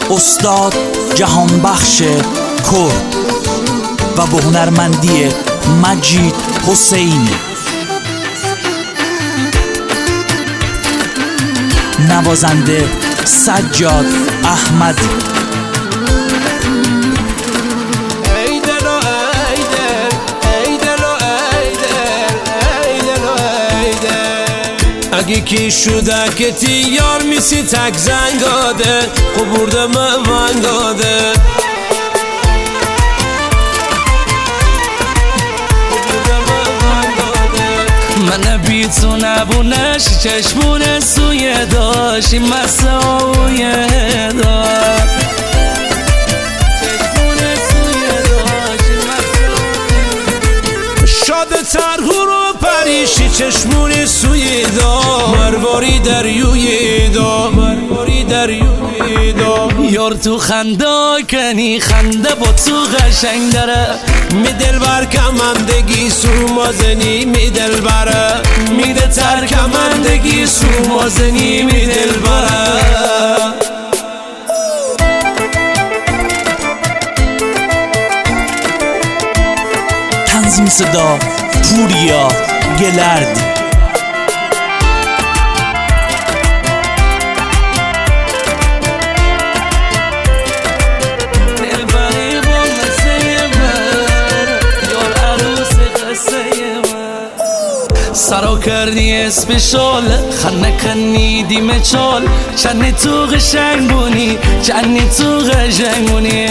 استاد جهانبخش کرد و به هنرمندی مجید حسینی. نوازنده سجاد احمدی. اگه کی شده که تیار میسی تک زنگاده قبورده منگاده من بی تو نبونش چشمون سوی داشتی مساویه داشت شاده ترهو رو پریشی چشمون سوی دا مرواری دریوی دا مرواری دریوی دا یار تو خنده کنی خنده با تو قشنگ داره می دلبر کمندگی سومازنی می دلبره میده ترکمندگی سومازنی می دلبره. تنظیم صدا پوریا گلردی. سرا کردی اسپیشال خنه کنیدی مچال چنی تو قشنگ بونی چنی تو قشنگ بونی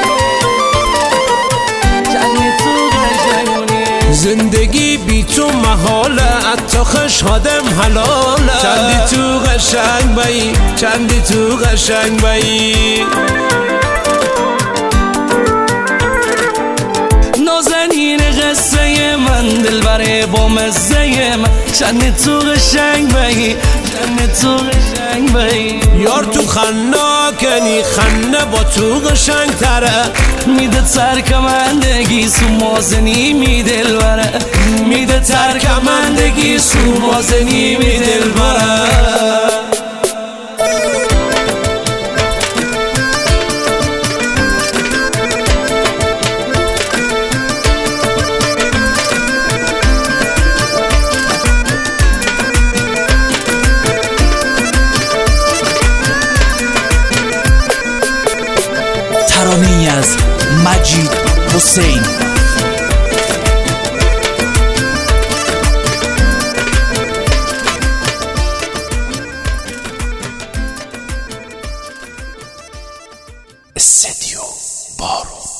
زندگی بی تو محاله حتی خشهادم حلاله چندی تو قشنگ بایی چندی تو قشنگ بایی نازنین قصه من دلبره با مزه من چندی تو قشنگ بایی چندی تو قشنگ بایی یار تو خنا کنی خنه با تو قشنگ تره میده ترکمندگی سومازنی می دلبره میده ترکمندگی سومازنی می دلبره. ترانه‌ای از مجید حسین. استدیو بارون.